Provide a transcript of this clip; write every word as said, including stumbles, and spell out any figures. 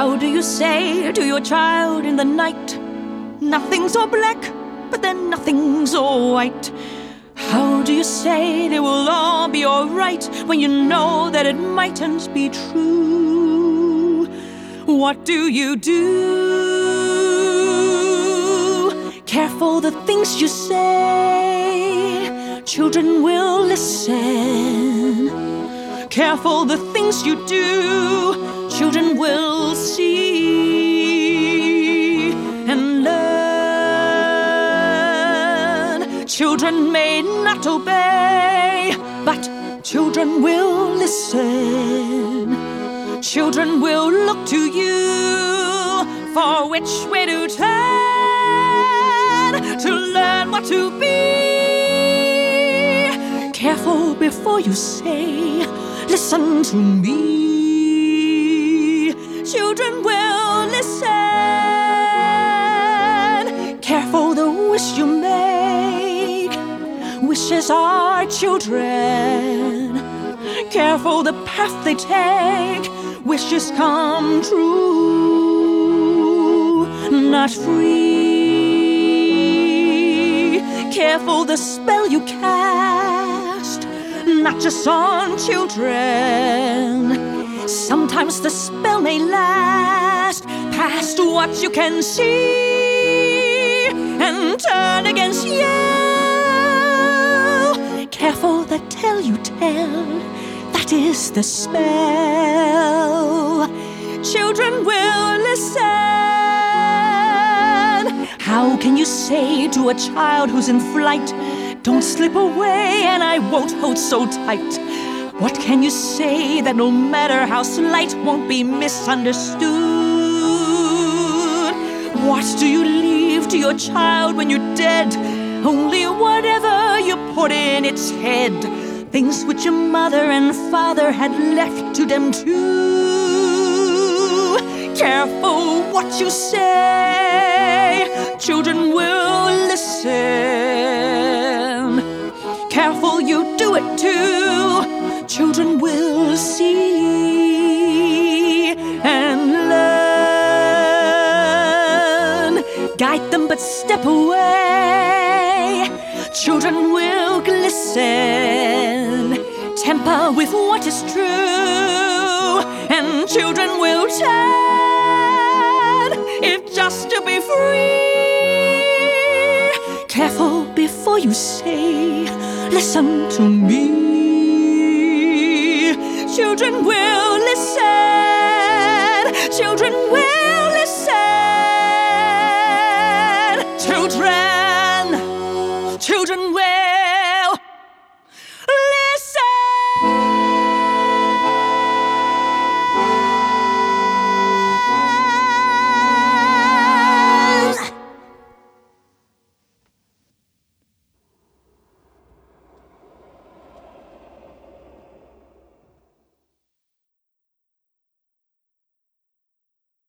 How do you say to your child in the night, nothing's all black, but then nothing's all white? How do you say they will all be alright when you know that it mightn't be true? What do you do? Careful the things you say, children will listen. Careful the things you do, children will see and learn. Children may not obey, but children will listen. Children will look to you for which way to turn, to learn what to be. Careful before you say, listen to me. Children will listen. Careful the wish you make. Wishes are children. Careful the path they take. Wishes come true, not free. Careful the spell you cast, not just on children. Sometimes the spell may last past what you can see and turn against you. Careful the tale you tell, that is the spell. Children will listen. How can you say to a child who's in flight, don't slip away and I won't hold so tight? What can you say that no matter how slight won't be misunderstood? What do you leave to your child when you're dead? Only whatever you put in its head. Things which your mother and father had left to them too. Careful what you say, children will listen. Careful you do it too, children will see and learn. Guide them but step away, children will glisten. Temper with what is true, and children will turn, if just to be free. Careful before you say, listen to me. Children will listen. Children will listen. Children, children will